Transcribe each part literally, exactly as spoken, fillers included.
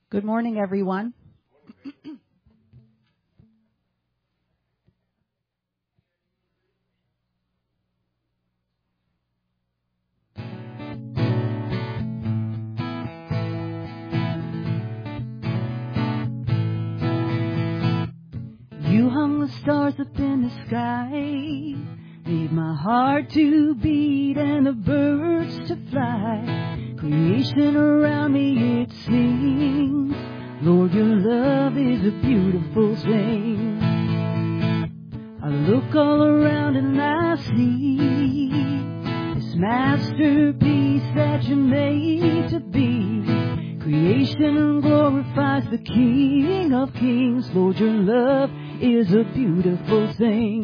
Good morning, everyone. You hung the stars up in the sky, made my heart to beat and the birds to fly. Creation around me, it sings. Lord, your love is a beautiful thing. I look all around and I see this masterpiece that you made to be. Creation glorifies the King of Kings. Lord, your love is a beautiful thing.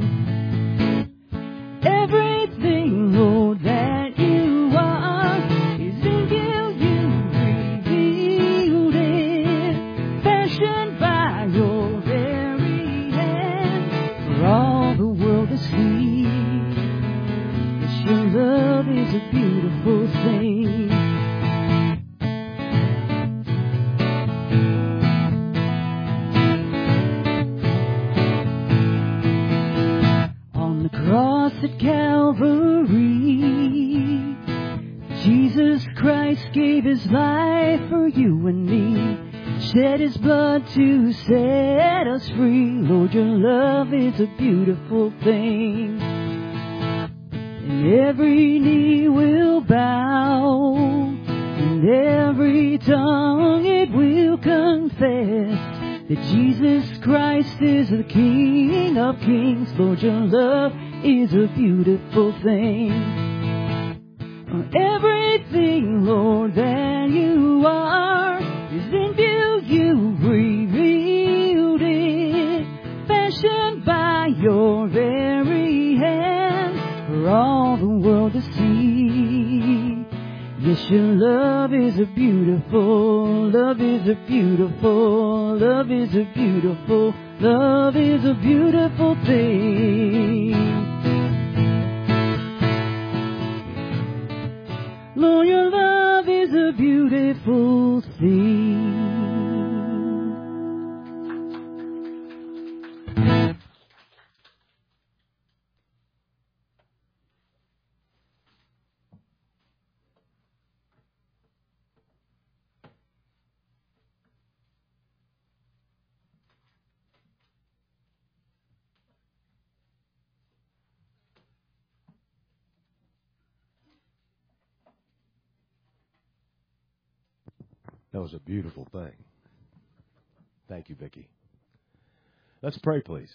Everything, Lord, that you are is in you. You revealed it, fashioned by your very hand for all the world to see. Yes, your love is a beautiful thing. Cross at Calvary, Jesus Christ gave his life for you and me, shed his blood to set us free. Lord, your love is a beautiful thing, and every knee will bow, and every tongue it will confess that Jesus Christ is the King of Kings. Lord, your love is a beautiful thing. Everything, Lord, that you are is in you. You revealed it, fashioned by your very hand for all the world to see. Yes, your love is a beautiful, love is a beautiful, love is a beautiful, love is a beautiful thing. Lord, your love is a beautiful thing. That was a beautiful thing. Thank you, Vicki. Let's pray, please.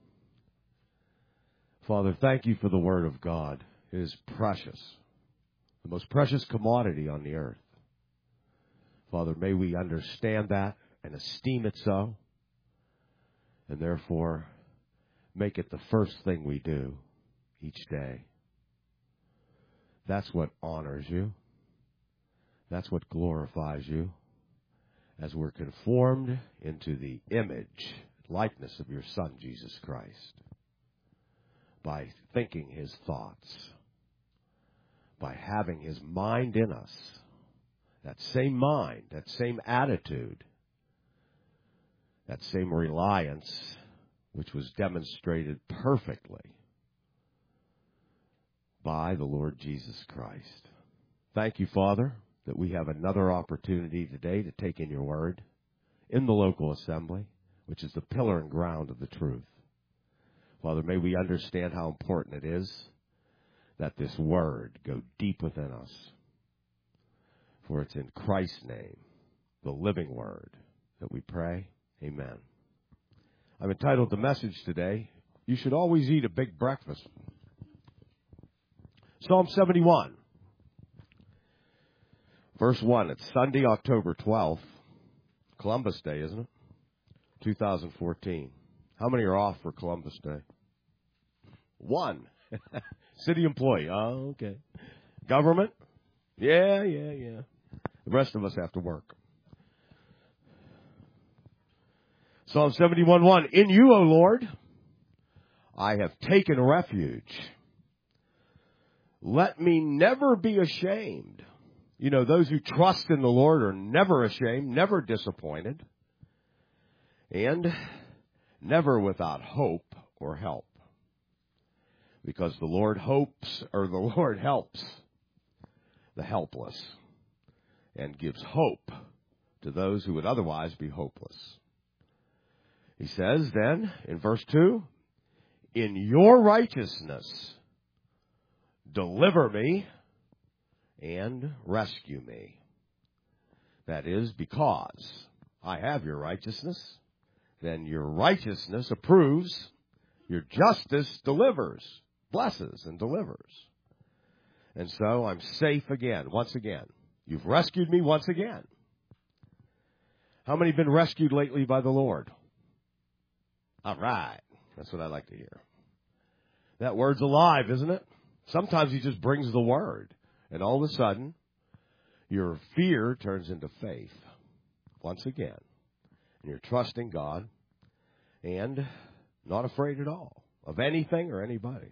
Father, thank you for the Word of God. It is precious, the most precious commodity on the earth. Father, may we understand that and esteem it so, and therefore make it the first thing we do each day. That's what honors you. That's what glorifies you, as we're conformed into the image, likeness of your Son, Jesus Christ, by thinking his thoughts, by having his mind in us, that same mind, that same attitude, that same reliance, which was demonstrated perfectly by the Lord Jesus Christ. Thank you, Father, that we have another opportunity today to take in your word in the local assembly, which is the pillar and ground of the truth. Father, may we understand how important it is that this word go deep within us. For it's in Christ's name, the living word, that we pray. Amen. I've entitled the message today, You Should Always Eat a Big Breakfast. Psalm seventy-one. Verse one, it's Sunday, October twelfth, Columbus Day, isn't it? two thousand fourteen. How many are off for Columbus Day? One. City employee. Oh, okay. Government? Yeah, yeah, yeah. The rest of us have to work. Psalm seventy-one one, In you, O Lord, I have taken refuge. Let me never be ashamed. You know, those who trust in the Lord are never ashamed, never disappointed, and never without hope or help. Because the Lord hopes, or the Lord helps the helpless and gives hope to those who would otherwise be hopeless. He says then in verse two, in your righteousness, deliver me and rescue me. That is, because I have your righteousness, then your righteousness approves, your justice delivers, blesses and delivers. And so I'm safe again, once again. You've rescued me once again. How many have been rescued lately by the Lord? All right. That's what I like to hear. That word's alive, isn't it? Sometimes he just brings the word, and all of a sudden, your fear turns into faith once again. And you're trusting God and not afraid at all of anything or anybody.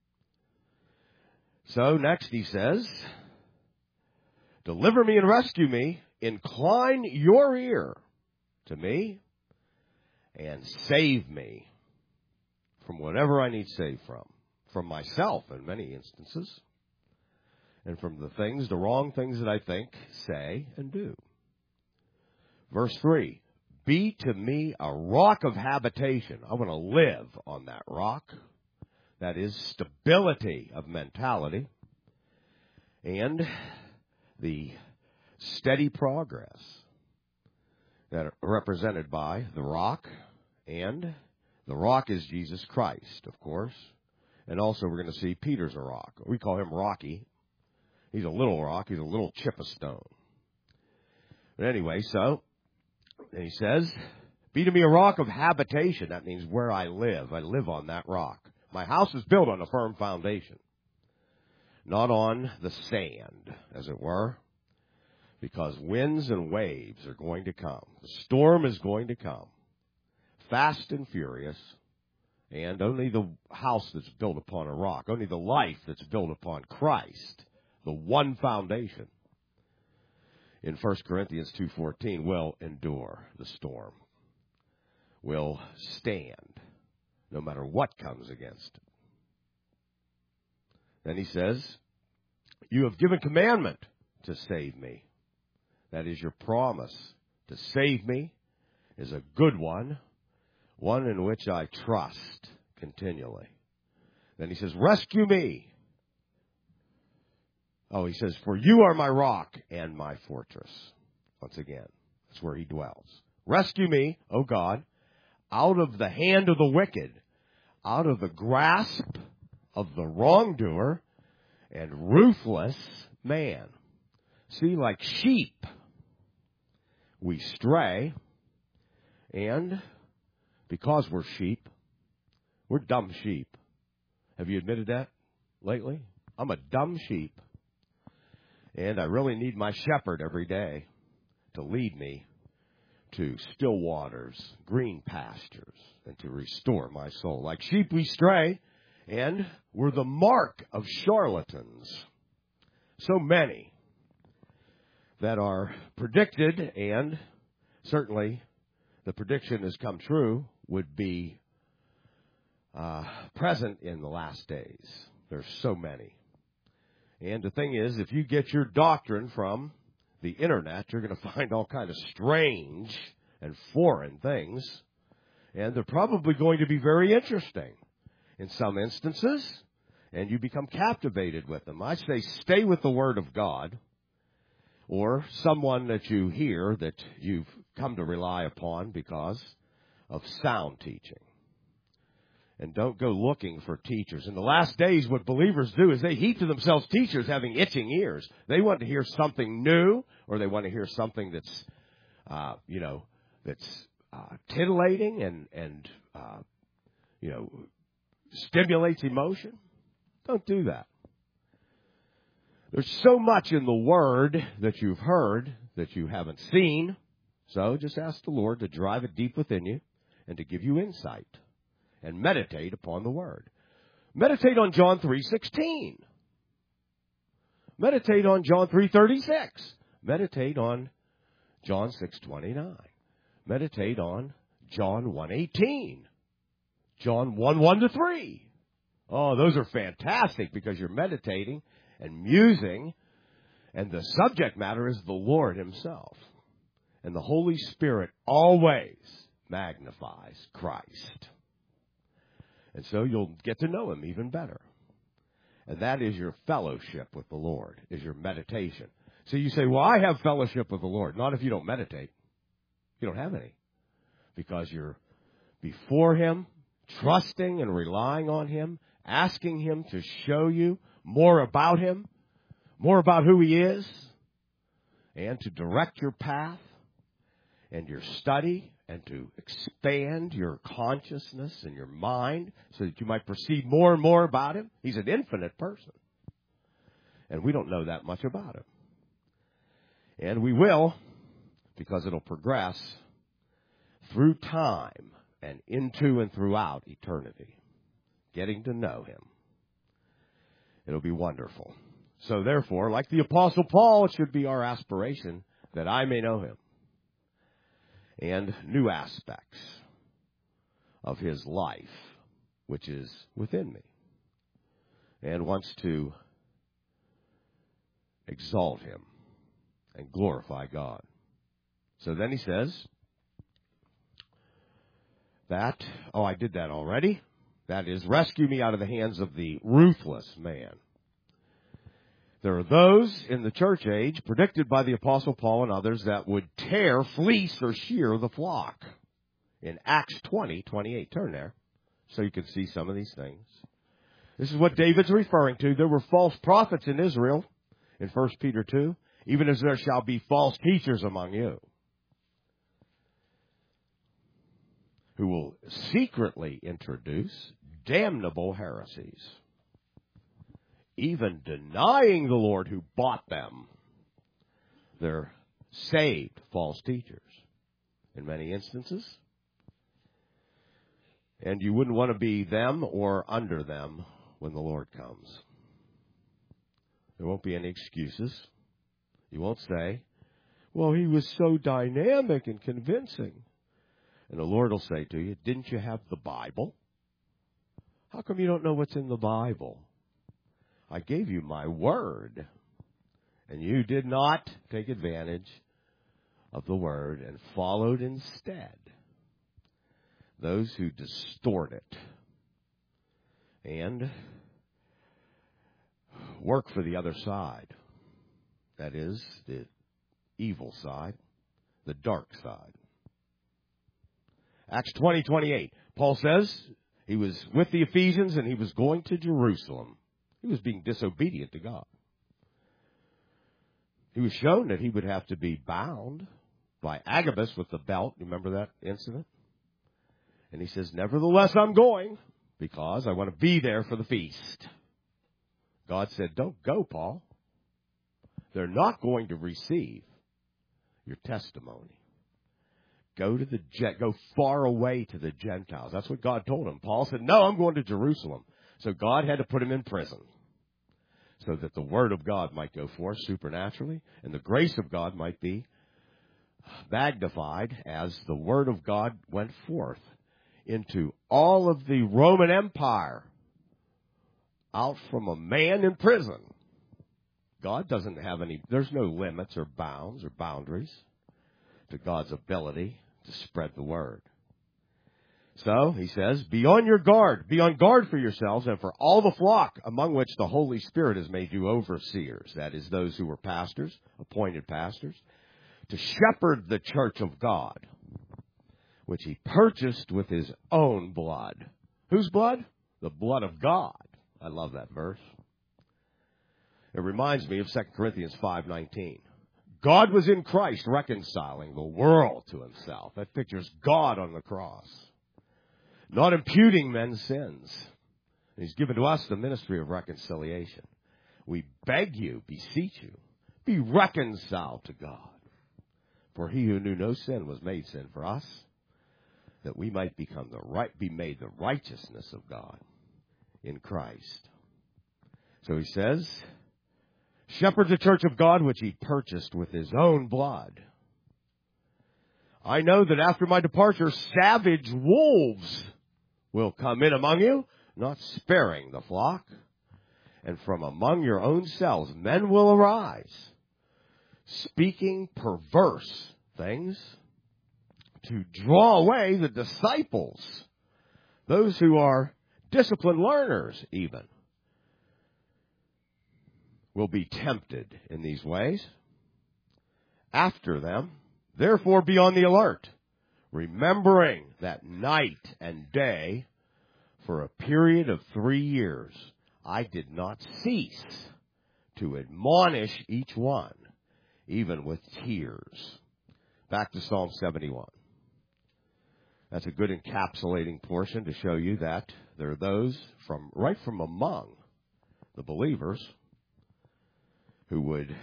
So next he says, deliver me and rescue me, incline your ear to me, and save me from whatever I need saved from. From myself in many instances, and from the things, the wrong things that I think, say, and do. Verse three, be to me a rock of habitation. I want to live on that rock. That is stability of mentality and the steady progress that are represented by the rock, and the rock is Jesus Christ, of course. And also we're going to see Peter's a rock. We call him Rocky. He's a little rock. He's a little chip of stone. But anyway, so, and he says, be to me a rock of habitation. That means where I live. I live on that rock. My house is built on a firm foundation, not on the sand, as it were, because winds and waves are going to come. The storm is going to come, fast and furious. And only the house that's built upon a rock, only the life that's built upon Christ, the one foundation, in First Corinthians two fourteen, will endure the storm, will stand no matter what comes against it. Then he says, you have given commandment to save me. That is, your promise to save me is a good one. One in which I trust continually. Then he says, rescue me. Oh, he says, for you are my rock and my fortress. Once again, that's where he dwells. Rescue me, O God, out of the hand of the wicked, out of the grasp of the wrongdoer and ruthless man. See, like sheep, we stray, and because we're sheep, we're dumb sheep. Have you admitted that lately? I'm a dumb sheep. And I really need my shepherd every day to lead me to still waters, green pastures, and to restore my soul. Like sheep we stray, and we're the mark of charlatans. So many that are predicted, and certainly the prediction has come true, would be uh, present in the last days. There's so many. And the thing is, if you get your doctrine from the internet, you're going to find all kinds of strange and foreign things. And they're probably going to be very interesting in some instances. And you become captivated with them. I say stay with the Word of God, or someone that you hear that you've come to rely upon because of sound teaching. And don't go looking for teachers. In the last days, what believers do is they heap to themselves teachers having itching ears. They want to hear something new, or they want to hear something that's, uh, you know, that's uh, titillating and, and uh, you know, stimulates emotion. Don't do that. There's so much in the Word that you've heard that you haven't seen. So just ask the Lord to drive it deep within you and to give you insight. And meditate upon the Word. Meditate on John three sixteen. Meditate on John three thirty-six. Meditate on John six twenty-nine. Meditate on John one eighteen. John one one to three. Oh, those are fantastic because you're meditating and musing, and the subject matter is the Lord himself. And the Holy Spirit always magnifies Christ. And so you'll get to know him even better. And that is your fellowship with the Lord, is your meditation. So you say, well, I have fellowship with the Lord. Not if you don't meditate. You don't have any. Because you're before him, trusting and relying on him, asking him to show you more about him, more about who he is, and to direct your path and your study and to expand your consciousness and your mind so that you might perceive more and more about him. He's an infinite person. And we don't know that much about him. And we will, because it'll progress through time and into and throughout eternity, getting to know him. It'll be wonderful. So therefore, like the Apostle Paul, it should be our aspiration that I may know him. And new aspects of his life, which is within me, and wants to exalt him and glorify God. So then he says that, oh, I did that already. That is, rescue me out of the hands of the ruthless man. There are those in the church age, predicted by the Apostle Paul and others, that would tear, fleece, or shear the flock. In Acts twenty, twenty-eight. Turn there so you can see some of these things. This is what David's referring to. There were false prophets in Israel in First Peter two, even as there shall be false teachers among you, who will secretly introduce damnable heresies, even denying the Lord who bought them. They're saved false teachers in many instances. And you wouldn't want to be them or under them when the Lord comes. There won't be any excuses. You won't say, well, he was so dynamic and convincing. And the Lord will say to you, didn't you have the Bible? How come you don't know what's in the Bible? I gave you my word, and you did not take advantage of the word and followed instead those who distort it and work for the other side. That is, the evil side, the dark side. Acts twenty, twenty-eight. Paul says he was with the Ephesians and he was going to Jerusalem. He was being disobedient to God. He was shown that he would have to be bound by Agabus with the belt. Remember that incident? And he says, nevertheless, I'm going because I want to be there for the feast. God said, don't go, Paul. They're not going to receive your testimony. Go to the go far away to the Gentiles. That's what God told him. Paul said, no, I'm going to Jerusalem. So God had to put him in prison so that the word of God might go forth supernaturally and the grace of God might be magnified as the word of God went forth into all of the Roman Empire out from a man in prison. God doesn't have any, there's no limits or bounds or boundaries to God's ability to spread the word. So, he says, be on your guard. Be on guard for yourselves and for all the flock among which the Holy Spirit has made you overseers. That is, those who were pastors, appointed pastors, to shepherd the church of God, which he purchased with his own blood. Whose blood? The blood of God. I love that verse. It reminds me of Second Corinthians five nineteen. God was in Christ reconciling the world to himself. That pictures God on the cross, not imputing men's sins. He's given to us the ministry of reconciliation. We beg you, beseech you, be reconciled to God. For he who knew no sin was made sin for us, that we might become the right, be made the righteousness of God in Christ. So he says, Shepherd the church of God, which he purchased with his own blood. I know that after my departure, savage wolves will come in among you, not sparing the flock. And from among your own selves, men will arise, speaking perverse things, to draw away the disciples, those who are disciplined learners even, will be tempted in these ways. After them, therefore be on the alert, remembering that night and day, for a period of three years, I did not cease to admonish each one, even with tears. Back to Psalm seventy-one. That's a good encapsulating portion to show you that there are those from right from among the believers who would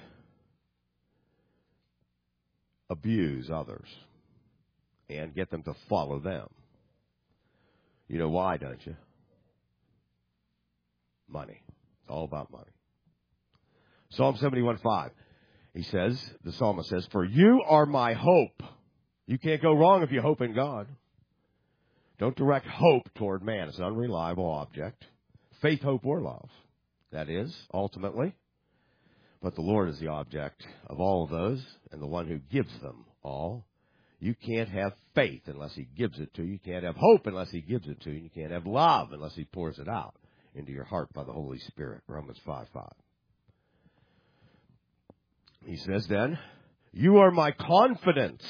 abuse others and get them to follow them. You know why, don't you? Money. It's all about money. Psalm seventy-one five. He says, the psalmist says, for you are my hope. You can't go wrong if you hope in God. Don't direct hope toward man. It's an unreliable object. Faith, hope, or love. That is, ultimately. But the Lord is the object of all of those and the one who gives them all. You can't have faith unless he gives it to you. You can't have hope unless he gives it to you. You can't have love unless he pours it out into your heart by the Holy Spirit. Romans five five. He says then, you are my confidence.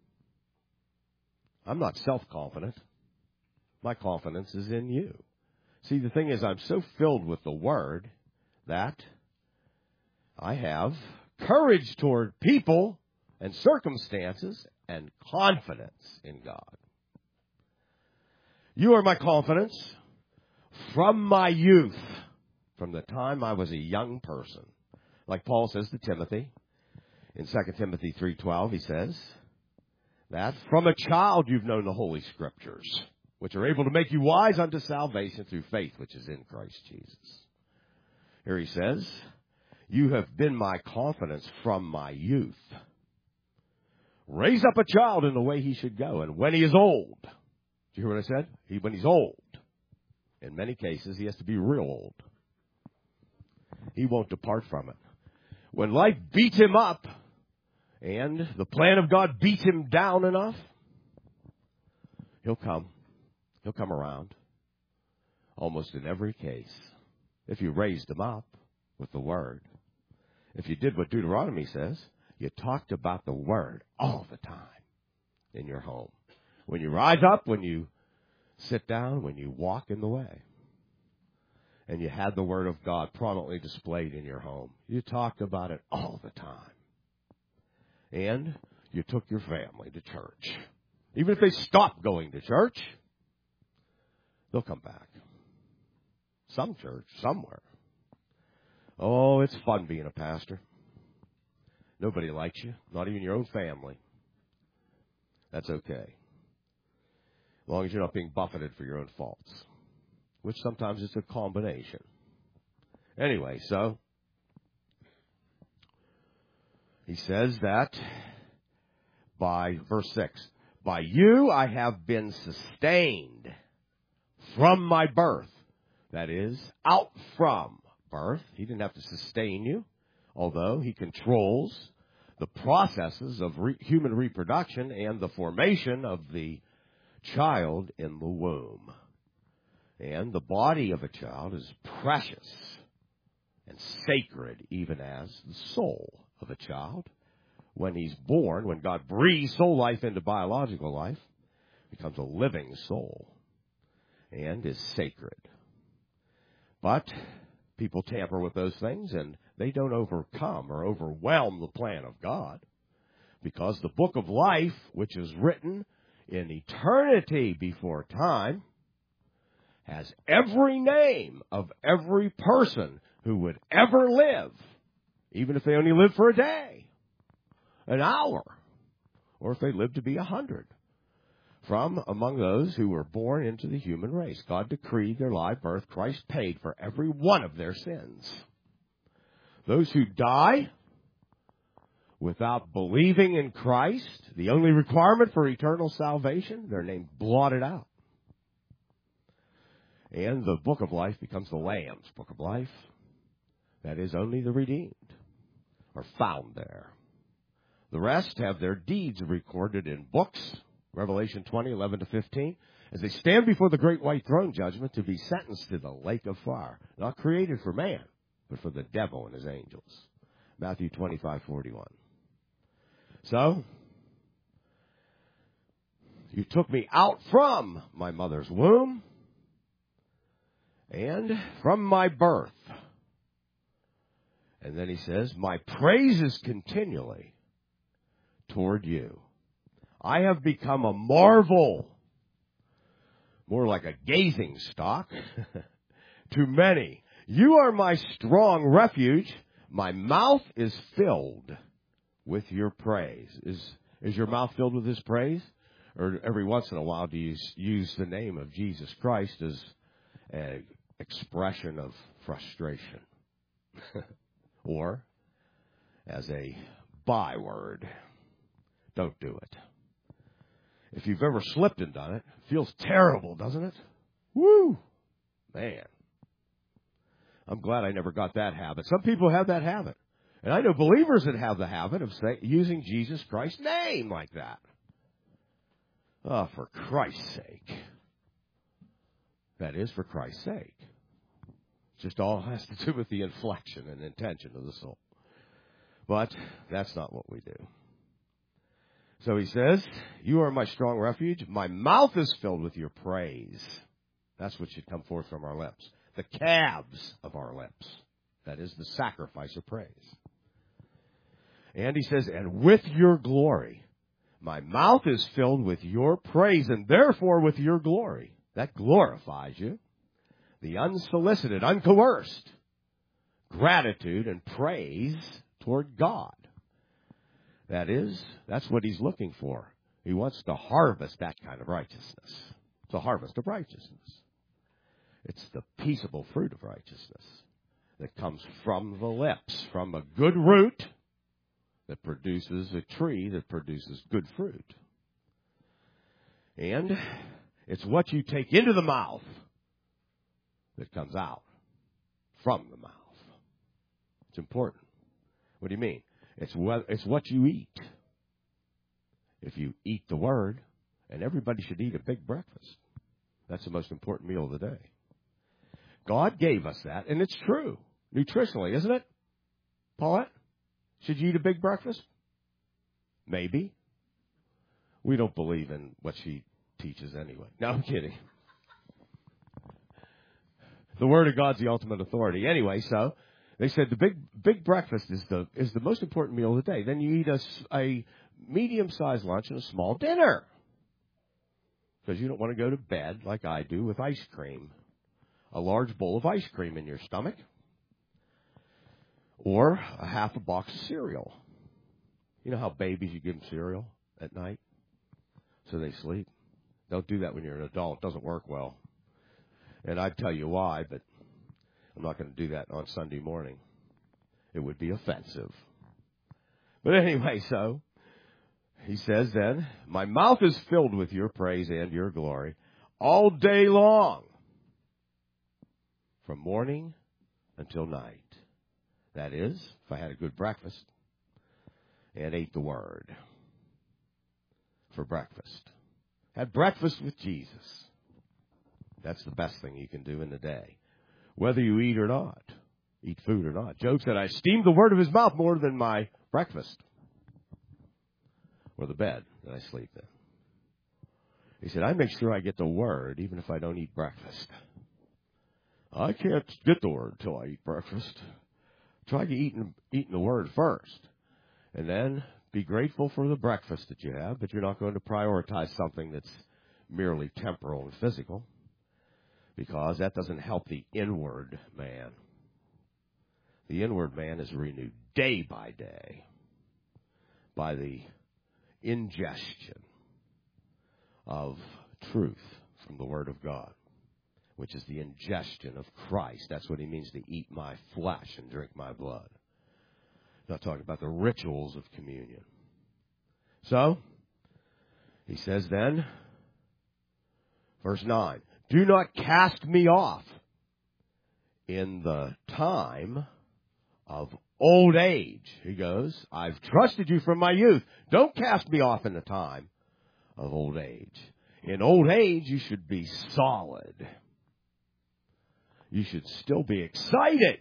I'm not self-confident. My confidence is in you. See, the thing is, I'm so filled with the Word that I have courage toward people and circumstances and confidence in God. You are my confidence from my youth, from the time I was a young person. Like Paul says to Timothy, in Second Timothy three twelve, he says that from a child you've known the Holy Scriptures, which are able to make you wise unto salvation through faith, which is in Christ Jesus. Here he says, you have been my confidence from my youth. Raise up a child in the way he should go, and when he is old, do you hear what I said? He, when he's old, in many cases, he has to be real old. He won't depart from it. When life beats him up, and the plan of God beats him down enough, he'll come. He'll come around. Almost in every case. If you raised him up with the Word. If you did what Deuteronomy says, you talked about the Word all the time in your home. When you rise up, when you sit down, when you walk in the way. And you had the Word of God prominently displayed in your home. You talked about it all the time. And you took your family to church. Even if they stop going to church, they'll come back. Some church, somewhere. Oh, it's fun being a pastor. Nobody likes you, not even your own family. That's okay. As long as you're not being buffeted for your own faults, which sometimes is a combination. Anyway, so he says that by verse six, by you I have been sustained from my birth. That is, out from birth. He didn't have to sustain you, although he controls the processes of re- human reproduction and the formation of the child in the womb. And the body of a child is precious and sacred, even as the soul of a child. When he's born, when God breathes soul life into biological life, becomes a living soul and is sacred. But people tamper with those things, and they don't overcome or overwhelm the plan of God, because the book of life, which is written in eternity before time, has every name of every person who would ever live, even if they only live for a day, an hour, or if they live to be a hundred, from among those who were born into the human race. God decreed their live birth. Christ paid for every one of their sins. Those who die without believing in Christ, the only requirement for eternal salvation, their name blotted out. And the book of life becomes the Lamb's book of life. That is, only the redeemed are found there. The rest have their deeds recorded in books, Revelation twenty, eleven to fifteen, as they stand before the great white throne judgment to be sentenced to the lake of fire, not created for man, but for the devil and his angels. Matthew twenty-five, forty-one. So, you took me out from my mother's womb and from my birth. And then he says, my praise is continually toward you. I have become a marvel, more like a gazing stock, to many. You are my strong refuge. My mouth is filled with your praise. Is is your mouth filled with his praise? Or every once in a while do you use the name of Jesus Christ as an expression of frustration? Or as a byword? Don't do it. If you've ever slipped and done it, it feels terrible, doesn't it? Woo! Man. I'm glad I never got that habit. Some people have that habit. And I know believers that have the habit of say, using Jesus Christ's name like that. Oh, for Christ's sake. That is, for Christ's sake. It just all has to do with the inflection and intention of the soul. But that's not what we do. So he says, you are my strong refuge. My mouth is filled with your praise. That's what should come forth from our lips. The calves of our lips. That is the sacrifice of praise. And he says, and with your glory. My mouth is filled with your praise, and therefore with your glory. That glorifies you. The unsolicited, uncoerced gratitude and praise toward God. That is, that's what he's looking for. He wants to harvest that kind of righteousness. It's a harvest of righteousness. It's the peaceable fruit of righteousness that comes from the lips, from a good root that produces a tree that produces good fruit. And it's what you take into the mouth that comes out from the mouth. It's important. What do you mean? It's what, it's what you eat. If you eat the Word, and everybody should eat a big breakfast. That's the most important meal of the day. God gave us that, and it's true, nutritionally, isn't it? Paulette, should you eat a big breakfast? Maybe. We don't believe in what she teaches anyway. No, I'm kidding. The Word of God's the ultimate authority. Anyway, so they said the big big breakfast is the is the most important meal of the day. Then you eat a, a medium-sized lunch and a small dinner. Because you don't want to go to bed like I do with ice cream. A large bowl of ice cream in your stomach. Or a half a box of cereal. You know how babies, you give them cereal at night so they sleep? Don't do that when you're an adult. It doesn't work well. And I'd tell you why, but I'm not going to do that on Sunday morning. It would be offensive. But anyway, so he says then, my mouth is filled with your praise and your glory all day long, from morning until night. That is, if I had a good breakfast and ate the Word for breakfast. Had breakfast with Jesus. That's the best thing you can do in the day. Whether you eat or not. Eat food or not. Job said, I esteem the word of his mouth more than my breakfast. Or the bed that I sleep in. He said, I make sure I get the Word even if I don't eat breakfast. I can't get the Word till I eat breakfast. Try eating, eating the Word first. And then be grateful for the breakfast that you have, but you're not going to prioritize something that's merely temporal and physical, because that doesn't help the inward man. The inward man is renewed day by day by the ingestion of truth from the Word of God, which is the ingestion of Christ. That's what he means to eat my flesh and drink my blood. not talking about the rituals of communion. So, he says then, verse nine, do not cast me off in the time of old age. He goes, I've trusted you from my youth. Don't cast me off in the time of old age. In old age, you should be solid. You should still be excited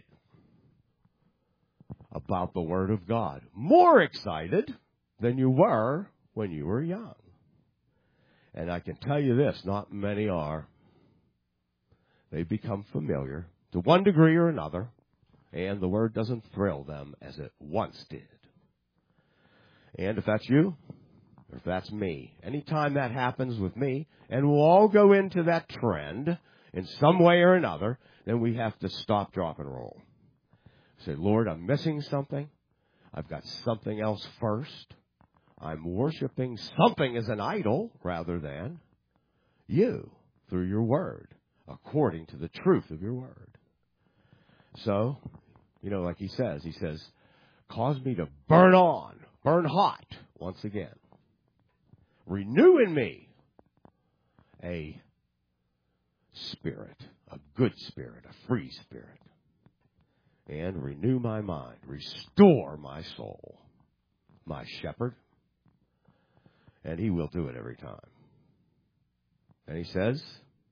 about the Word of God. More excited than you were when you were young. And I can tell you this, not many are. They've become familiar to one degree or another, and the Word doesn't thrill them as it once did. And if that's you, or if that's me, anytime that happens with me, and we'll all go into that trend in some way or another, then we have to stop, drop, and roll. Say, Lord, I'm missing something. I've got something else first. I'm worshiping something as an idol rather than you through your Word, according to the truth of your Word. So, you know, like he says, he says, cause me to burn on, burn hot once again. Renew in me a spirit, a good spirit, a free spirit. And renew my mind, restore my soul, my shepherd. And he will do it every time. And he says,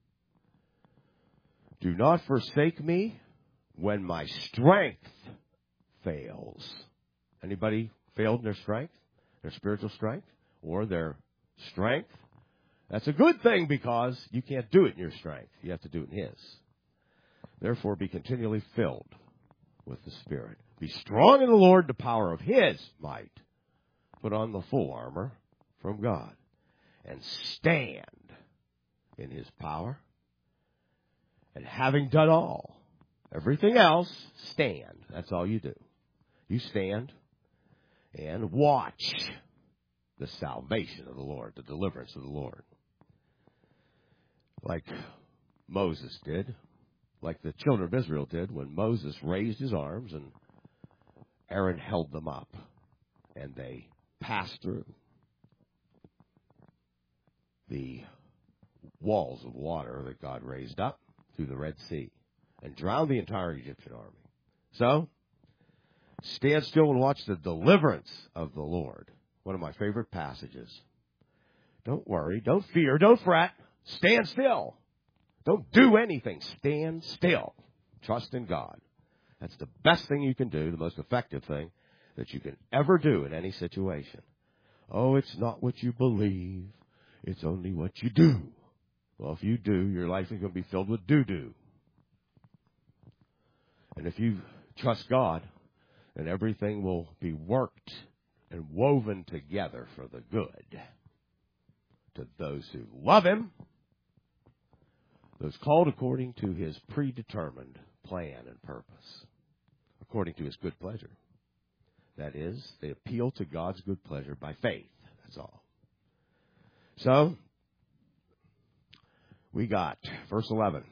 do not forsake me when my strength fails. Anybody failed in their strength, their spiritual strength, or their strength? That's a good thing because you can't do it in your strength. You have to do it in his. Therefore, be continually filled with the Spirit. Be strong in the Lord, the power of his might. Put on the full armor from God. And stand in his power. And having done all, everything else, stand. That's all you do. You stand and watch the salvation of the Lord, the deliverance of the Lord. Like Moses did, like the children of Israel did when Moses raised his arms and Aaron held them up and they passed through the walls of water that God raised up through the Red Sea and drowned the entire Egyptian army. So, stand still and watch the deliverance of the Lord. One of my favorite passages. Don't worry, don't fear, don't fret. Stand still. Don't do anything. Stand still. Trust in God. That's the best thing you can do, the most effective thing that you can ever do in any situation. Oh, it's not what you believe. It's only what you do. Well, if you do, your life is going to be filled with doo-doo. And if you trust God, then everything will be worked and woven together for the good to those who love him, those called according to his predetermined plan and purpose, according to his good pleasure. That is, they appeal to God's good pleasure by faith. That's all. So, we got verse eleven.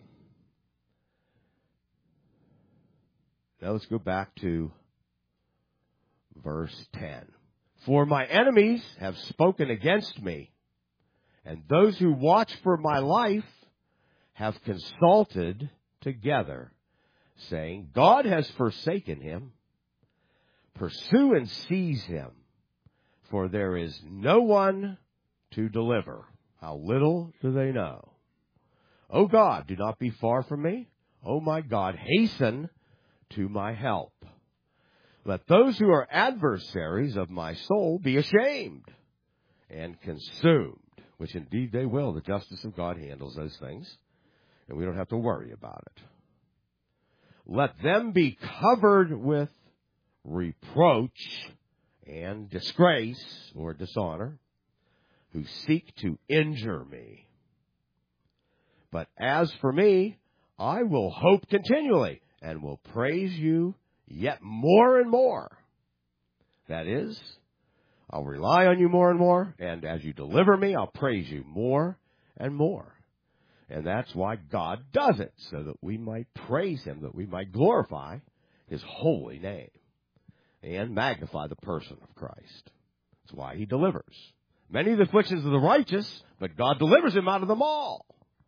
Now let's go back to verse ten. For my enemies have spoken against me, and those who watch for my life have consulted together, saying, God has forsaken him. Pursue and seize him, for there is no one to deliver. How little do they know? O God, do not be far from me. O my God, hasten to my help. Let those who are adversaries of my soul be ashamed and consumed, which indeed they will. The justice of God handles those things, and we don't have to worry about it. Let them be covered with reproach and disgrace or dishonor who seek to injure me. But as for me, I will hope continually and will praise you yet more and more. That is, I'll rely on you more and more, and as you deliver me, I'll praise you more and more. And that's why God does it, so that we might praise him, that we might glorify his holy name. and magnify the person of Christ. That's why he delivers. Many of the afflictions of the righteous, but God delivers him out of them all.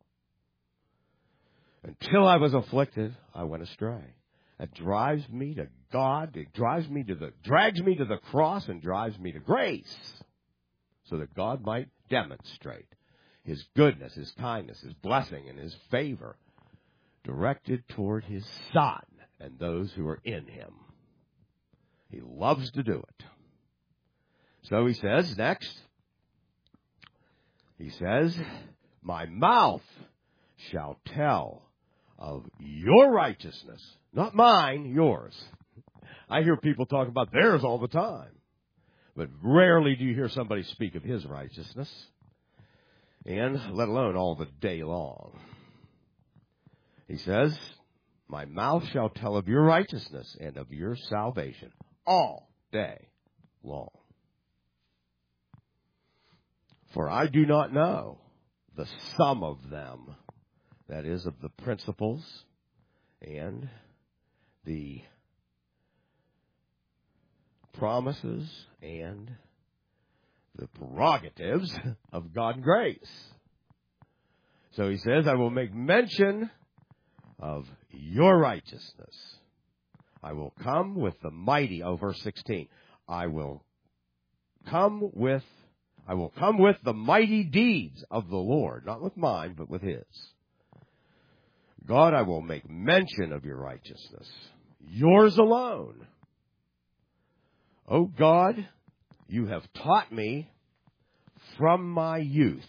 Until I was afflicted, I went astray. It drives me to God. It drives me to the, drags me to the cross and drives me to grace, so that God might demonstrate his goodness, his kindness, his blessing, and his favor directed toward his Son and those who are in him. He loves to do it. So he says next, he says, my mouth shall tell of your righteousness. Not mine, yours. I hear people talk about theirs all the time. But rarely do you hear somebody speak of his righteousness. And let alone all the day long. He says, my mouth shall tell of your righteousness and of your salvation all day long. For I do not know the sum of them, that is, of the principles and the promises and the prerogatives of God's grace. So he says, I will make mention of your righteousness. I will come with the mighty, oh, verse sixteen. I will come with, I will come with the mighty deeds of the Lord, not with mine, but with his. God, I will make mention of your righteousness, yours alone. O God, you have taught me from my youth,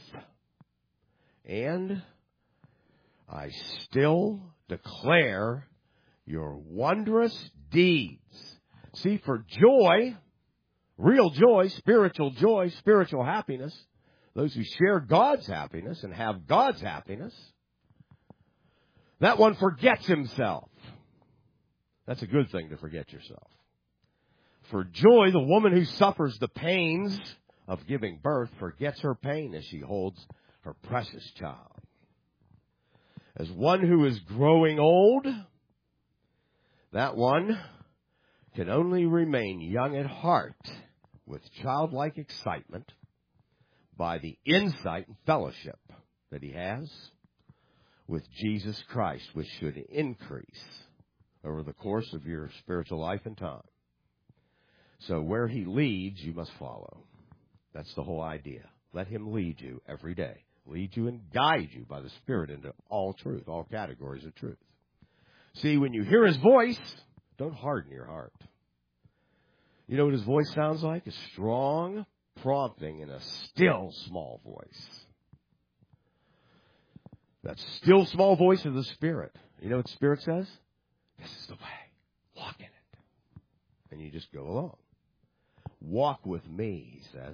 and I still declare your wondrous deeds. See, for joy, real joy, spiritual joy, spiritual happiness, those who share God's happiness and have God's happiness, that one forgets himself. That's a good thing, to forget yourself. For joy, the woman who suffers the pains of giving birth forgets her pain as she holds her precious child. As one who is growing old, that one can only remain young at heart with childlike excitement by the insight and fellowship that he has with Jesus Christ, which should increase over the course of your spiritual life and time. So where he leads, you must follow. That's the whole idea. Let him lead you every day. Lead you and guide you by the Spirit into all truth, all categories of truth. See, when you hear his voice, don't harden your heart. You know what his voice sounds like? A strong prompting in a still small voice. That still small voice of the Spirit. You know what the Spirit says? This is the way. Walk in it. And you just go along. Walk with me, he says.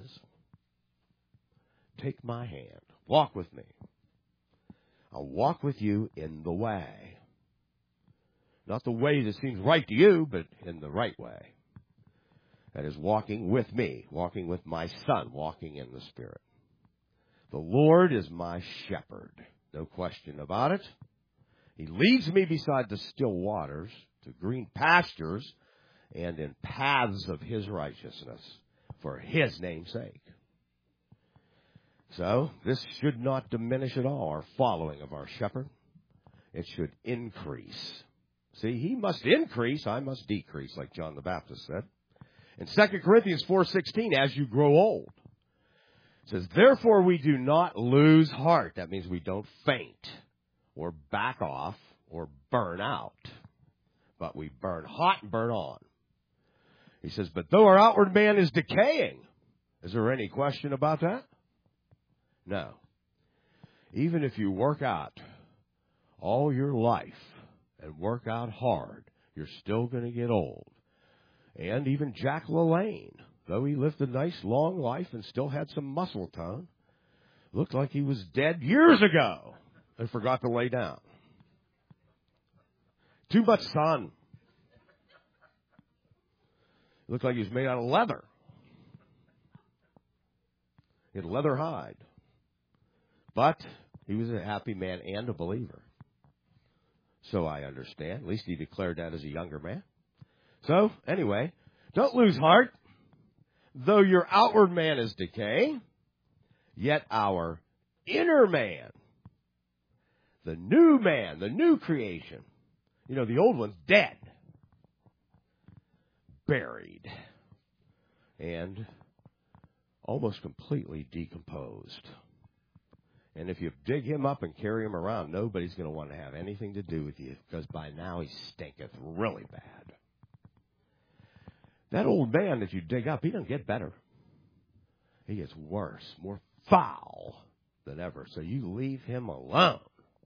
Take my hand. Walk with me. I'll walk with you in the way. Not the way that seems right to you, but in the right way. That is walking with me, walking with my Son, walking in the Spirit. The Lord is my shepherd. No question about it. He leads me beside the still waters, to green pastures, and in paths of his righteousness, for his name's sake. So, this should not diminish at all our following of our shepherd. It should increase. See, he must increase, I must decrease, like John the Baptist said. In Second Corinthians four sixteen, as you grow old, it says, therefore we do not lose heart. That means we don't faint, or back off, or burn out. But we burn hot and burn on. He says, but though our outward man is decaying, is there any question about that? No. Even if you work out all your life and work out hard, you're still going to get old. And even Jack LaLanne, though he lived a nice long life and still had some muscle tone, looked like he was dead years ago and forgot to lay down. Too much sun. Looked like he was made out of leather. He had leather hide. But he was a happy man and a believer. So I understand. At least he declared that as a younger man. So, anyway, Don't lose heart. Though your outward man is decaying, yet our inner man, the new man, the new creation, you know, the old one's dead, buried, and almost completely decomposed. And if you dig him up and carry him around, nobody's going to want to have anything to do with you, because by now he stinketh really bad. That old man that you dig up, he doesn't get better. He gets worse, more foul than ever. So you leave him alone.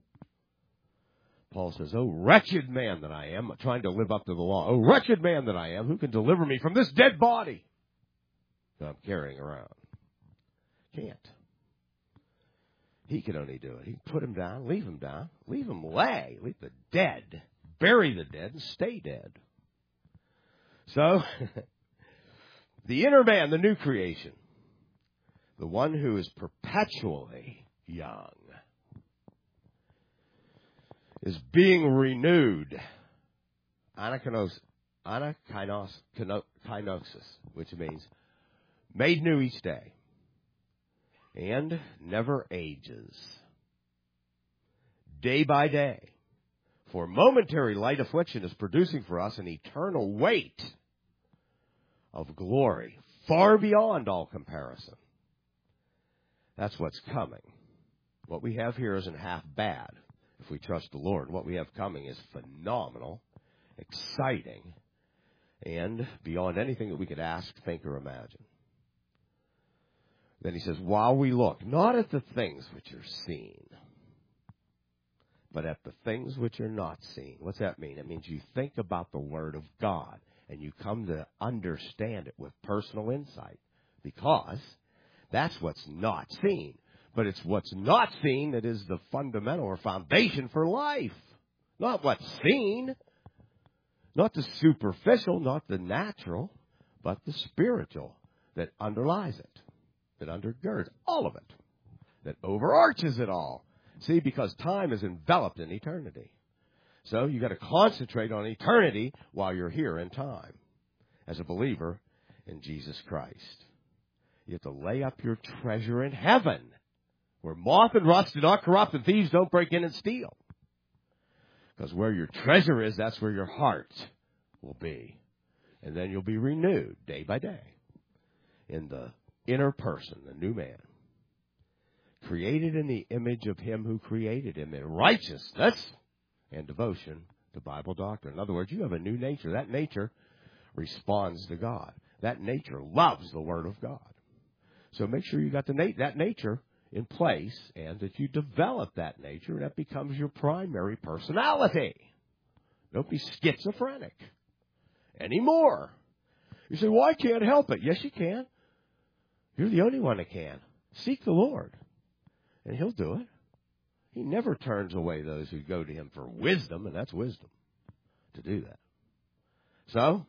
Paul says, "Oh, wretched man that I am," trying to live up to the law. "Oh, wretched man that I am, who can deliver me from this dead body that I'm carrying around?" Can't. He can only do it. He can put him down, leave him down, leave him lay, leave the dead, bury the dead, and stay dead. So, the inner man, the new creation, the one who is perpetually young, is being renewed. Anakainos, anakainos, kainosis, which means made new each day, and never ages, day by day. For momentary light affliction is producing for us an eternal weight of glory, far beyond all comparison. That's what's coming. What we have here isn't half bad, if we trust the Lord. What we have coming is phenomenal, exciting, and beyond anything that we could ask, think, or imagine. Then he says, while we look, not at the things which are seen, but at the things which are not seen. What's that mean? It means you think about the Word of God, and you come to understand it with personal insight, because that's what's not seen. But it's what's not seen that is the fundamental or foundation for life. Not what's seen, not the superficial, not the natural, but the spiritual that underlies it, that undergirds all of it, that overarches it all. See, because time is enveloped in eternity. So you've got to concentrate on eternity while you're here in time as a believer in Jesus Christ. You have to lay up your treasure in heaven, where moth and rust do not corrupt and thieves don't break in and steal. Because where your treasure is, that's where your heart will be. And then you'll be renewed day by day in the inner person, the new man. Created in the image of him who created him in righteousness and devotion to Bible doctrine. In other words, you have a new nature. That nature responds to God. That nature loves the Word of God. So make sure you got the na- that nature in place, and that you develop that nature, and that becomes your primary personality. Don't be schizophrenic anymore. You say, well, I can't help it. Yes, you can. You're the only one that can. Seek the Lord, and He'll do it. He never turns away those who go to Him for wisdom, and that's wisdom to do that. So,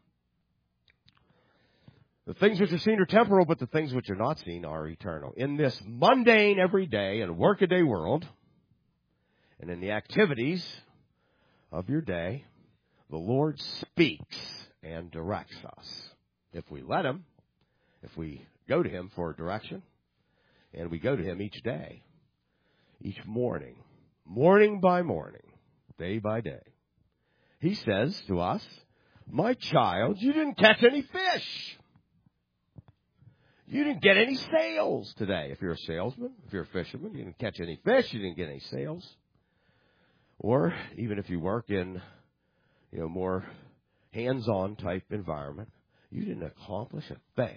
the things which are seen are temporal, but the things which are not seen are eternal. In this mundane, everyday, and workaday world, and in the activities of your day, the Lord speaks and directs us. If we let Him, if we go to Him for direction, and we go to Him each day, each morning, morning by morning, day by day. He says to us, my child, you didn't catch any fish. You didn't get any sales today. If you're a salesman, if you're a fisherman, you didn't catch any fish, you didn't get any sales. Or even if you work in, you know, more hands-on type environment, you didn't accomplish a thing.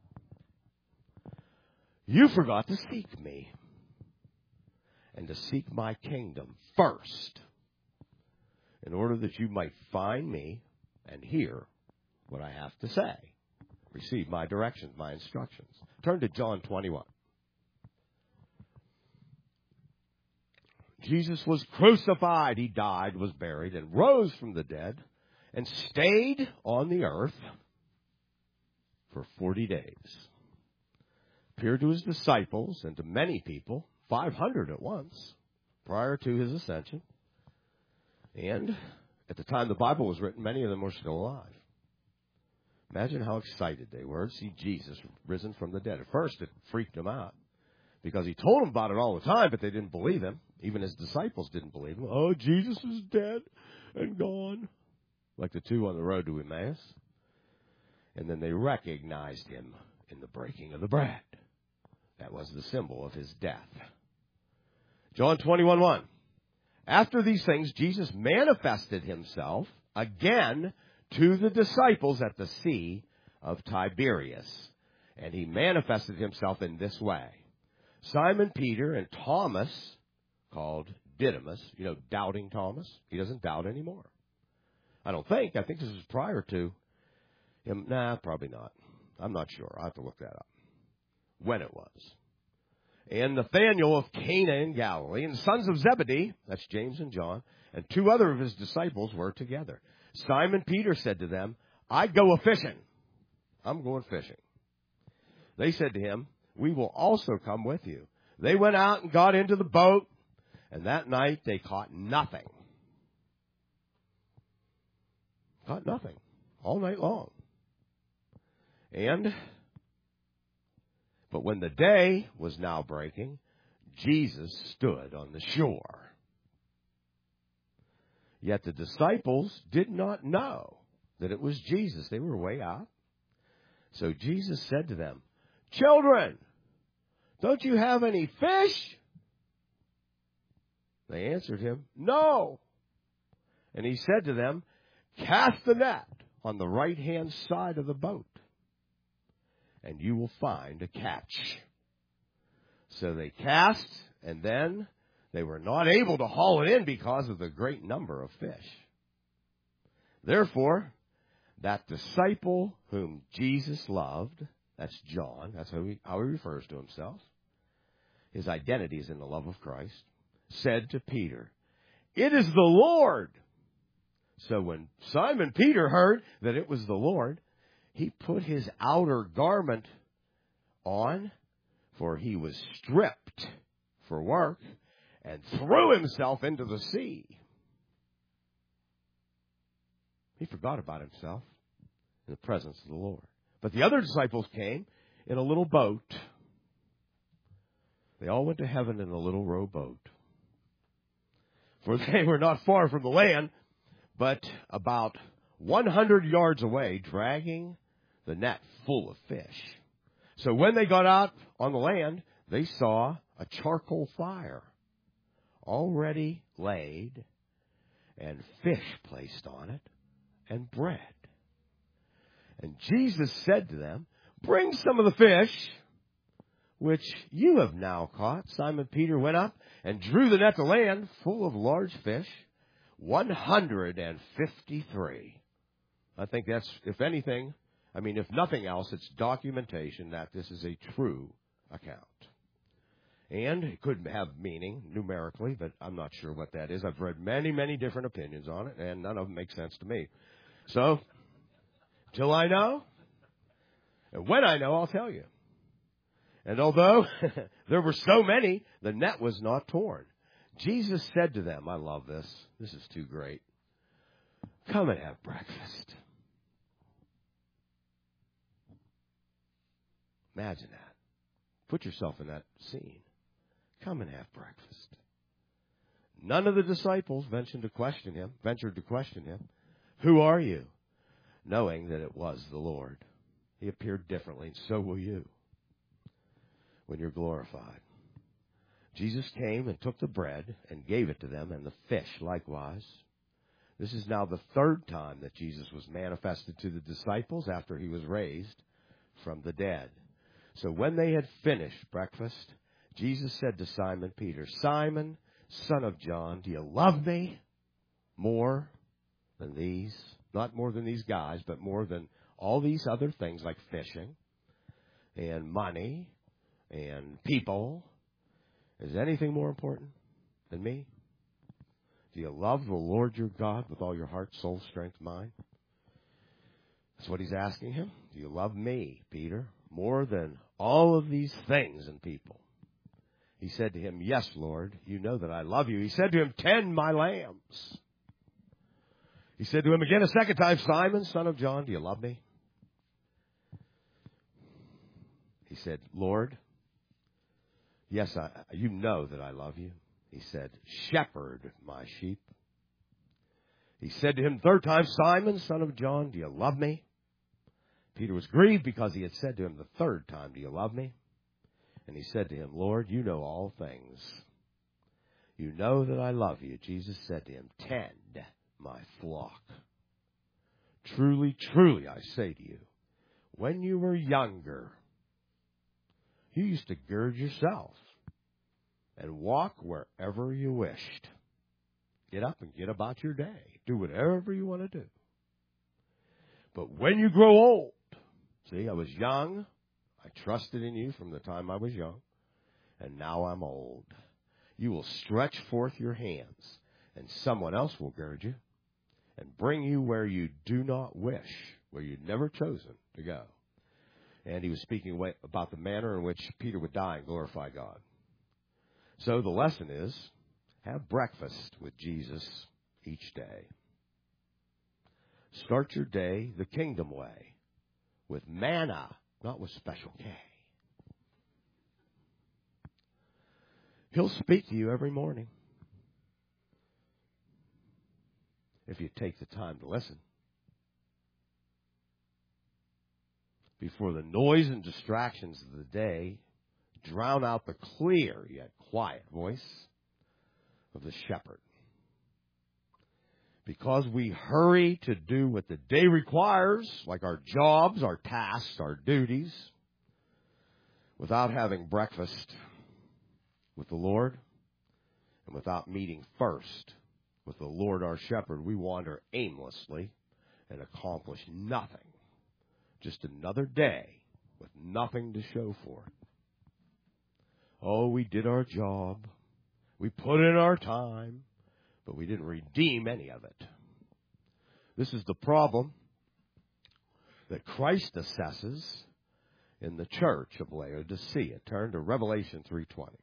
You forgot to seek me and to seek my kingdom first, in order that you might find me and hear what I have to say. Receive my directions, my instructions. Turn to John twenty-one. Jesus was crucified. He died, was buried, and rose from the dead, and stayed on the earth for forty days. Appeared to his disciples and to many people, five hundred at once, prior to his ascension. And at the time the Bible was written, many of them were still alive. Imagine how excited they were to see Jesus risen from the dead. At first, it freaked them out because he told them about it all the time, but they didn't believe him. Even his disciples didn't believe him. Oh, Jesus is dead and gone. Like the two on the road to Emmaus. And then they recognized him in the breaking of the bread. That was the symbol of his death. John twenty-one one. After these things, Jesus manifested himself again to the disciples at the Sea of Tiberias. And he manifested himself in this way. Simon Peter and Thomas, called Didymus, you know, doubting Thomas. He doesn't doubt anymore. I don't think. I think this is prior to him. Nah, probably not. I'm not sure. I'll have to look that up. When it was. And Nathanael of Cana in Galilee, and the sons of Zebedee, that's James and John, and two other of his disciples were together. Simon Peter said to them, I go a-fishing. I'm going fishing. They said to him, we will also come with you. They went out and got into the boat, and that night they caught nothing. Caught nothing. All night long. And, but when the day was now breaking, Jesus stood on the shore. Yet the disciples did not know that it was Jesus. They were way out. So Jesus said to them, children, don't you have any fish? They answered him, no. And he said to them, cast the net on the right-hand side of the boat, and you will find a catch. So they cast, and then they were not able to haul it in because of the great number of fish. Therefore, that disciple whom Jesus loved, that's John, that's how he, how he refers to himself, his identity is in the love of Christ, said to Peter, it is the Lord. So when Simon Peter heard that it was the Lord, he put his outer garment on, for he was stripped for work, and threw himself into the sea. He forgot about himself in the presence of the Lord. But the other disciples came in a little boat. They all went to heaven in a little rowboat. For they were not far from the land, but about one hundred yards away, dragging the net full of fish. So when they got out on the land, they saw a charcoal fire already laid, and fish placed on it, and bread. And Jesus said to them, bring some of the fish which you have now caught. Simon Peter went up and drew the net to land full of large fish, one hundred fifty-three. I think that's, if anything, I mean, if nothing else, it's documentation that this is a true account. And it could have meaning numerically, but I'm not sure what that is. I've read many, many different opinions on it, and none of them make sense to me. So, till I know, and when I know, I'll tell you. And although there were so many, the net was not torn. Jesus said to them, I love this. This is too great. Come and have breakfast. Imagine that. Put yourself in that scene. Come and have breakfast. None of the disciples ventured to question him, ventured to question him. Who are you? Knowing that it was the Lord. He appeared differently, and so will you when you're glorified. Jesus came and took the bread and gave it to them, and the fish likewise. This is now the third time that Jesus was manifested to the disciples after he was raised from the dead. So when they had finished breakfast, Jesus said to Simon Peter, Simon, son of John, do you love me more than these? Not more than these guys, but more than all these other things like fishing and money and people. Is anything more important than me? Do you love the Lord your God with all your heart, soul, strength, mind? That's what he's asking him. Do you love me, Peter, more than all of these things and people? He said to him, yes, Lord, you know that I love you. He said to him, tend my lambs. He said to him again a second time, Simon, son of John, do you love me? He said, Lord, yes, I, you know that I love you. He said, shepherd my sheep. He said to him the third time, Simon, son of John, do you love me? Peter was grieved because he had said to him the third time, do you love me? And he said to him, Lord, you know all things. You know that I love you. Jesus said to him, tend my flock. Truly, truly, I say to you, when you were younger, you used to gird yourself and walk wherever you wished. Get up and get about your day. Do whatever you want to do. But when you grow old, see, I was young. I trusted in you from the time I was young. And now I'm old. You will stretch forth your hands, and someone else will gird you and bring you where you do not wish, where you'd never chosen to go. And he was speaking about the manner in which Peter would die and glorify God. So the lesson is, have breakfast with Jesus each day. Start your day the kingdom way, with manna, not with Special K. He'll speak to you every morning, if you take the time to listen. Before the noise and distractions of the day drown out the clear yet quiet voice of the shepherd. Because we hurry to do what the day requires, like our jobs, our tasks, our duties, without having breakfast with the Lord, and without meeting first with the Lord our shepherd, we wander aimlessly and accomplish nothing. Just another day with nothing to show for it. Oh, we did our job. We put in our time, but we didn't redeem any of it. This is the problem that Christ assesses in the church of Laodicea. Turn to Revelation three twenty.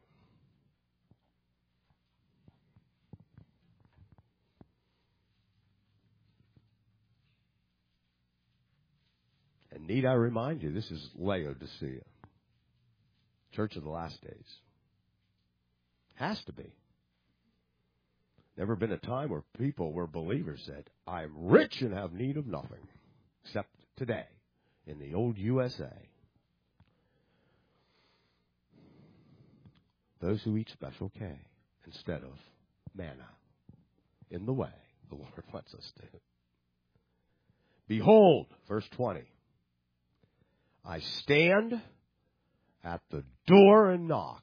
And need I remind you, this is Laodicea, church of the last days. Has to be. Never been a time where people, where believers said, I'm rich and have need of nothing, except today in the old U S A. Those who eat Special K instead of manna in the way the Lord wants us to. Behold, verse twenty, I stand at the door and knock.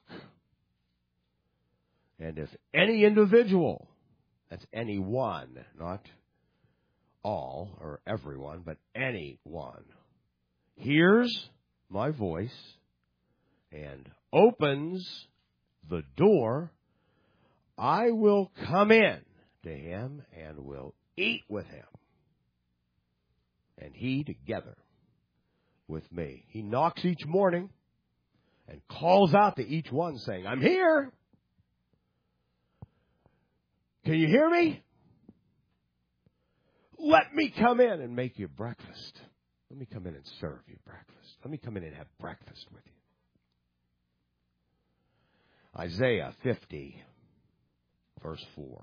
And if any individual, that's anyone, not all or everyone, but anyone, hears my voice and opens the door, I will come in to him and will eat with him, and he together with me. He knocks each morning and calls out to each one saying, I'm here. Can you hear me? Let me come in and make you breakfast. Let me come in and serve you breakfast. Let me come in and have breakfast with you. Isaiah fifty, verse four.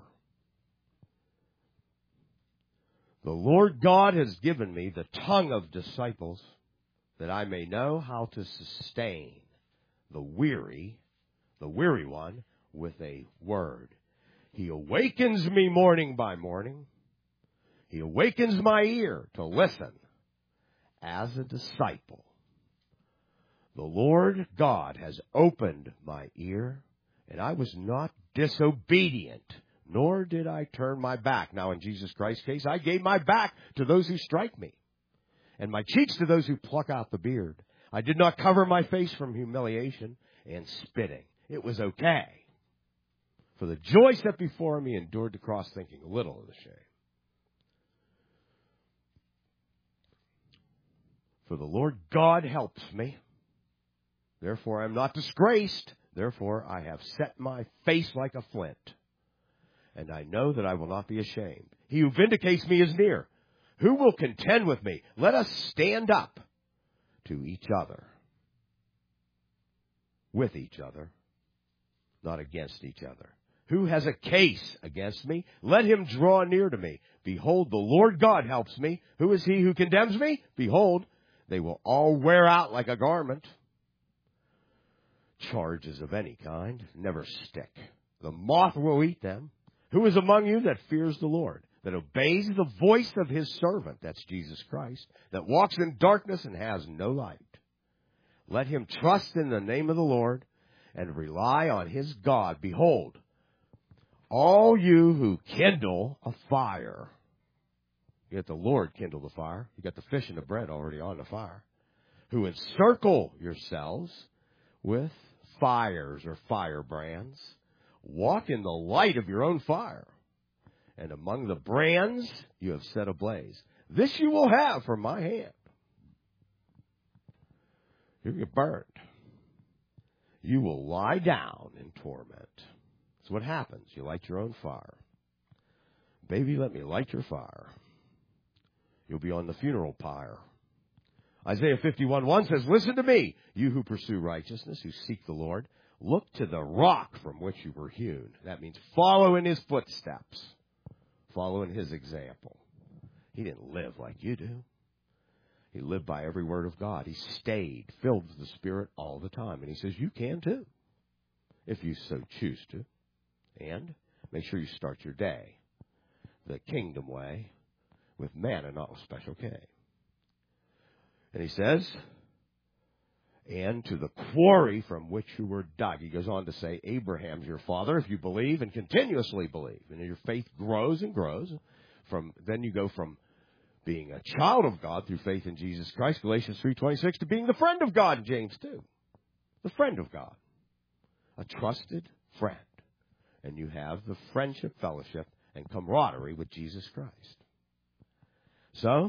The Lord God has given me the tongue of disciples, that I may know how to sustain the weary, the weary one, with a word. He awakens me morning by morning. He awakens my ear to listen as a disciple. The Lord God has opened my ear, and I was not disobedient, nor did I turn my back. Now, in Jesus Christ's case, I gave my back to those who strike me, and my cheeks to those who pluck out the beard. I did not cover my face from humiliation and spitting. It was okay. For the joy set before me, endured the cross, thinking little of the shame. For the Lord God helps me. Therefore I am not disgraced. Therefore I have set my face like a flint. And I know that I will not be ashamed. He who vindicates me is near. Who will contend with me? Let us stand up to each other. with each other, not against each other. Who has a case against me? Let him draw near to me. Behold, the Lord God helps me. Who is he who condemns me? Behold, they will all wear out like a garment. Charges of any kind never stick. The moth will eat them. Who is among you that fears the Lord, that obeys the voice of his servant, that's Jesus Christ, that walks in darkness and has no light? Let him trust in the name of the Lord and rely on his God. Behold, all you who kindle a fire. You got the Lord kindle the fire. You got the fish and the bread already on the fire. Who encircle yourselves with fires or firebrands. Walk in the light of your own fire. And among the brands you have set ablaze. This you will have from my hand. You get burned. You will lie down in torment. That's what happens. You light your own fire. Baby, let me light your fire. You'll be on the funeral pyre. Isaiah fifty-one one says, listen to me, you who pursue righteousness, who seek the Lord. Look to the rock from which you were hewn. That means follow in his footsteps. Follow in his example. He didn't live like you do. He lived by every word of God. He stayed filled with the Spirit all the time. And he says you can too, if you so choose to. And make sure you start your day the kingdom way with manna, not with Special K. And he says, and to the quarry from which you were dug. He goes on to say, Abraham's your father if you believe and continuously believe. And your faith grows and grows. From then you go from being a child of God through faith in Jesus Christ, Galatians three twenty-six, to being the friend of God in James two. The friend of God. A trusted friend. And you have the friendship, fellowship, and camaraderie with Jesus Christ. So,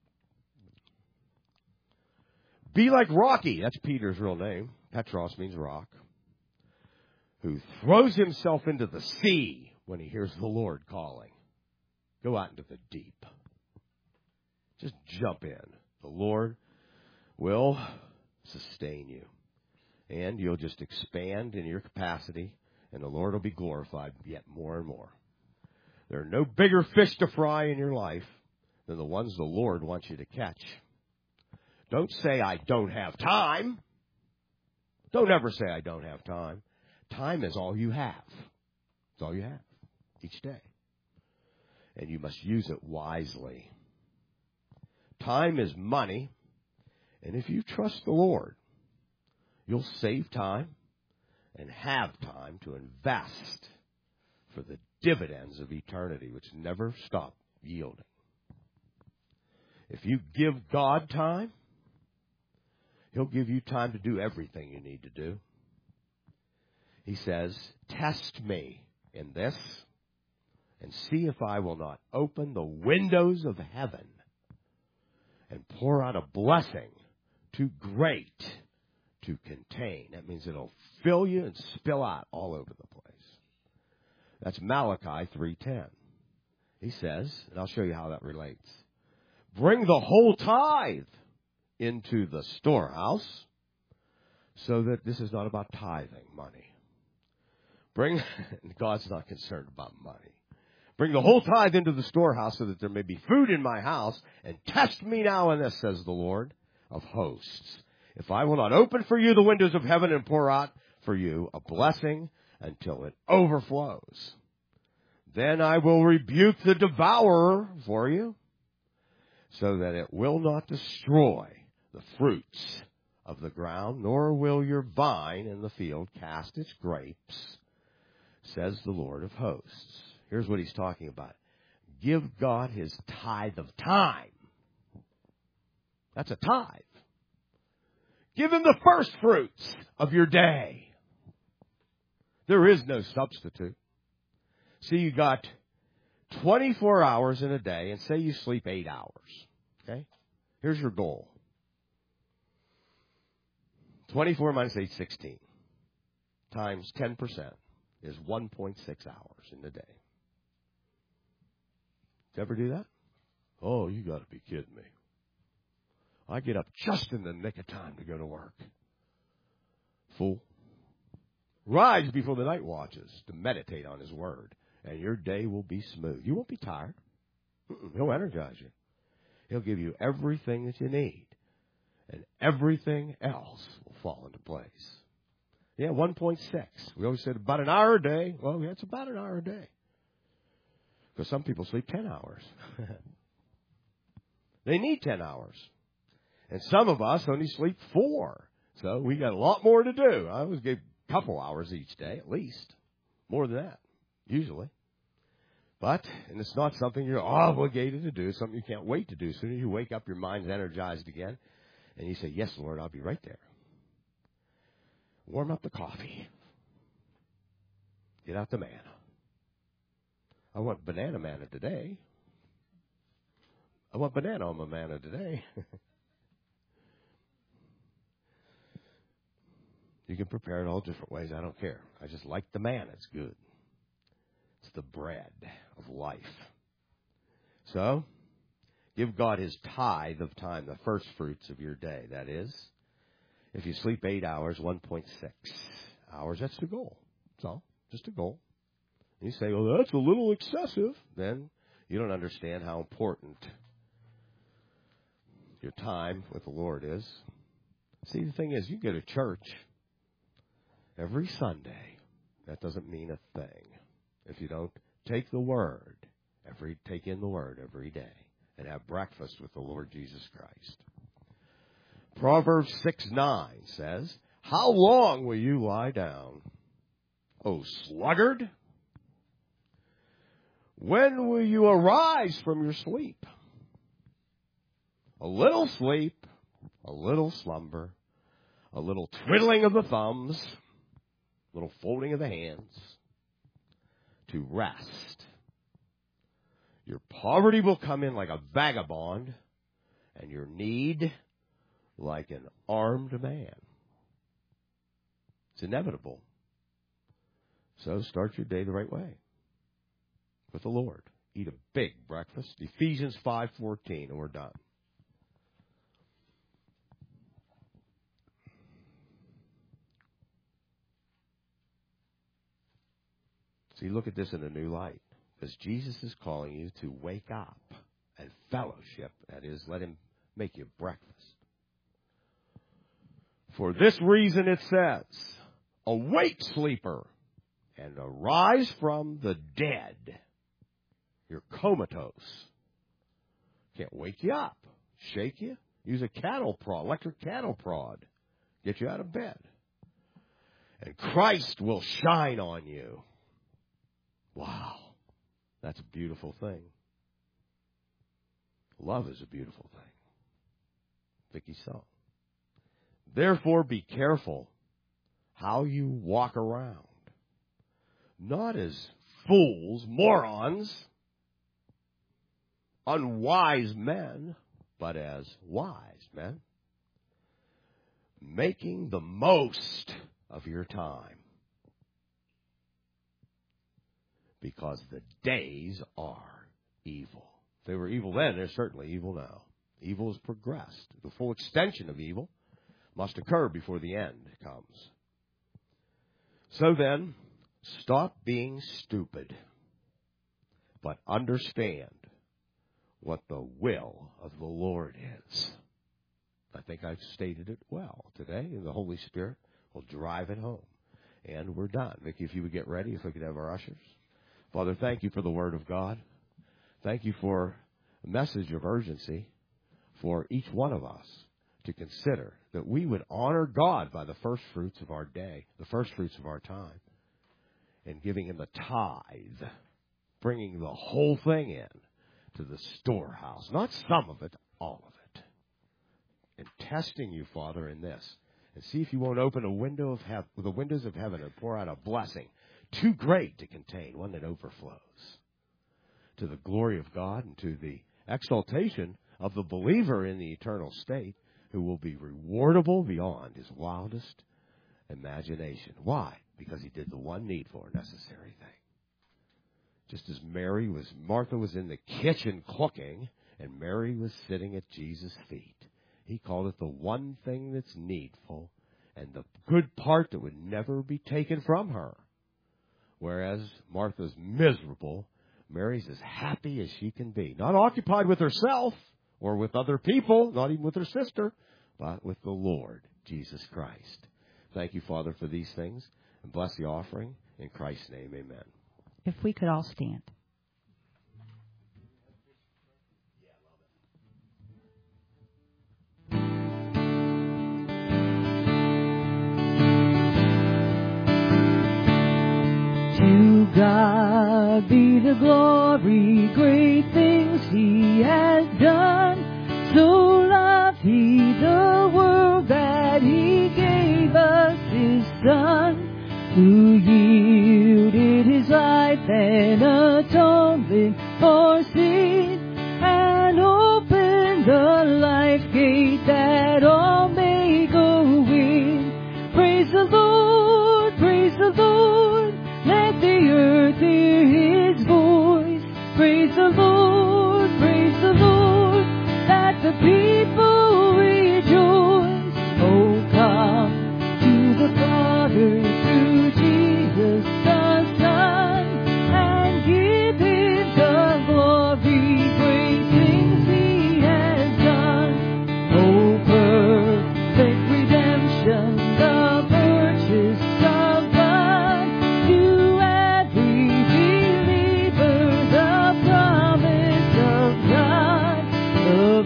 be like Rocky, that's Peter's real name. Petros means rock. Who throws himself into the sea when he hears the Lord calling. Go out into the deep. Just jump in. The Lord will sustain you. And you'll just expand in your capacity, and the Lord will be glorified yet more and more. There are no bigger fish to fry in your life than the ones the Lord wants you to catch. Don't say, I don't have time. Don't ever say, I don't have time. Time is all you have. It's all you have each day. And you must use it wisely. Time is money. And if you trust the Lord, you'll save time and have time to invest for the dividends of eternity, which never stop yielding. If you give God time, he'll give you time to do everything you need to do. He says, test me in this and see if I will not open the windows of heaven and pour out a blessing too great to contain. That means it'll fill you and spill out all over the place. That's Malachi three ten. He says, and I'll show you how that relates, bring the whole tithe into the storehouse, so that this is not about tithing money. Bring, God's not concerned about money. Bring the whole tithe into the storehouse so that there may be food in my house, and test me now in this, says the Lord of hosts. If I will not open for you the windows of heaven and pour out for you a blessing until it overflows, then I will rebuke the devourer for you, so that it will not destroy the fruits of the ground, nor will your vine in the field cast its grapes, says the Lord of hosts. Here's what he's talking about. Give God his tithe of time. That's a tithe. Give him the first fruits of your day. There is no substitute. See, you got twenty-four hours in a day, and say you sleep eight hours. Okay? Here's your goal. twenty-four minus eight, sixteen. Times ten percent is one point six hours in the day. Did you ever do that? Oh, you got to be kidding me. I get up just in the nick of time to go to work. Fool. Rise before the night watches to meditate on his word, and your day will be smooth. You won't be tired. Mm-mm. He'll energize you. He'll give you everything that you need, and everything else will fall into place. Yeah, one point six. We always said about an hour a day. Well, yeah, it's about an hour a day. Because some people sleep ten hours. They need ten hours. And some of us only sleep four. So we got a lot more to do. I always give a couple hours each day, at least. More than that, usually. But, and it's not something you're obligated to do. It's something you can't wait to do. As soon as you wake up, your mind's energized again. And you say, yes, Lord, I'll be right there. Warm up the coffee. Get out the manna. I want banana manna today. I want banana on my manna today. You can prepare it all different ways. I don't care. I just like the manna. It's good. It's the bread of life. So, give God his tithe of time, the first fruits of your day. That is, if you sleep eight hours, one point six hours, that's the goal. That's all. Just a goal. And you say, well, that's a little excessive. Then you don't understand how important your time with the Lord is. See, the thing is, you go to church every Sunday. That doesn't mean a thing if you don't take the Word, every take in the Word every day and have breakfast with the Lord Jesus Christ. Proverbs six nine says, how long will you lie down, O sluggard? When will you arise from your sleep? A little sleep, a little slumber, a little twiddling of the thumbs, a little folding of the hands, to rest. Your poverty will come in like a vagabond, and your need like an armed man. It's inevitable. So start your day the right way with the Lord. Eat a big breakfast. Ephesians five fourteen, and we're done. See, look at this in a new light. Because Jesus is calling you to wake up and fellowship. That is, let him make you breakfast. For this reason it says, awake, sleeper, and arise from the dead. You're comatose. Can't wake you up. Shake you. Use a cattle prod, electric cattle prod. Get you out of bed. And Christ will shine on you. Wow. That's a beautiful thing. Love is a beautiful thing. Vicki song. Therefore, be careful how you walk around. Not as fools, morons, unwise men, but as wise men. Making the most of your time. Because the days are evil. If they were evil then, they're certainly evil now. Evil has progressed. The full extension of evil must occur before the end comes. So then, stop being stupid, but understand what the will of the Lord is. I think I've stated it well today, and the Holy Spirit will drive it home. And we're done. Vicki, if you would get ready, if we could have our ushers. Father, thank you for the Word of God. Thank you for a message of urgency for each one of us to consider that we would honor God by the first fruits of our day, the first fruits of our time, and giving him the tithe, bringing the whole thing in to the storehouse, not some of it, all of it. And testing you, Father, in this. And see if you won't open a window of heaven, the windows of heaven and pour out a blessing too great to contain, one that overflows to the glory of God and to the exaltation of the believer in the eternal state, who will be rewardable beyond his wildest imagination. Why? Because he did the one needful or necessary thing. Just as Mary was, Martha was in the kitchen cooking, and Mary was sitting at Jesus' feet. He called it the one thing that's needful, and the good part that would never be taken from her. Whereas Martha's miserable, Mary's as happy as she can be. Not occupied with herself or with other people, not even with her sister, but with the Lord, Jesus Christ. Thank you, Father, for these things, and bless the offering. In Christ's name, amen. If we could all stand. To God be the glory, great things He has done. So loved He the world that He gave us His Son, who yielded His life and atonement for sin, and opened the life gate that all may go in. Praise the Lord, praise the Lord. Let the earth hear His voice. Praise the Lord, praise the Lord. Let the people rejoice. Oh, come to the Father through Jesus the Son, and give Him the glory. Great things He has done. Oh, perfect redemption, the purchase of blood. To every believer, the promise of God, the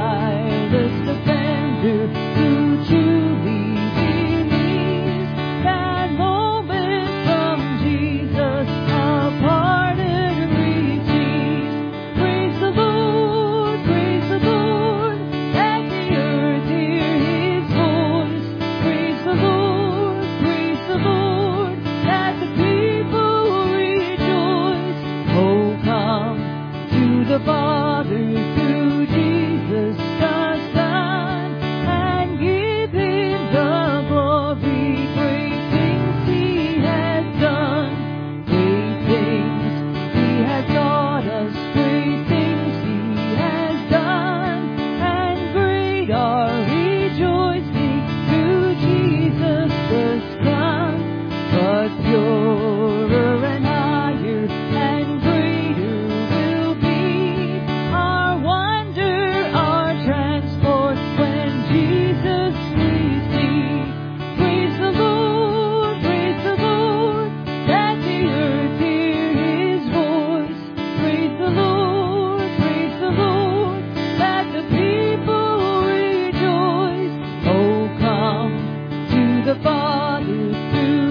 vilest offender who truly believes, that moment from Jesus a pardon receives. Praise the Lord, praise the Lord. Let the earth hear His voice. Praise the Lord, praise the Lord. Let the people rejoice. Oh, come to the Father through Jesus the Son, and give Him the glory. Great things He has done. Great things He has taught us. Great things He has done. And great our rejoicing through Jesus the Son. But purer and higher and greater will be our wonder, our transport when Jesus we see. Praise the Lord, praise the Lord. Let the earth hear His voice. Praise the Lord, praise the Lord. Let the people rejoice. Oh, come to the Father through